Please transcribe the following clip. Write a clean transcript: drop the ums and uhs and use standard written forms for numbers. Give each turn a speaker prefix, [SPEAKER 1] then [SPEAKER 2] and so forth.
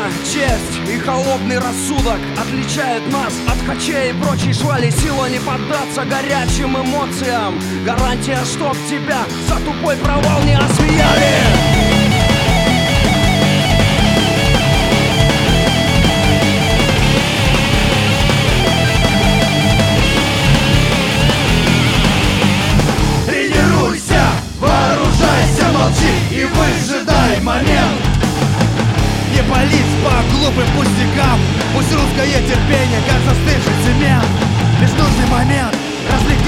[SPEAKER 1] честь и холодный рассудок отличают нас от хачей и прочей швали. Сила не поддаться горячим эмоциям, гарантия, чтоб тебя за тупой провал не осмеяли.
[SPEAKER 2] Вооружайся, молчи и выжидай момент. Не пались по глупым пустякам, пусть русское терпение, как застывший цемент. Лишь нужный момент развлекай.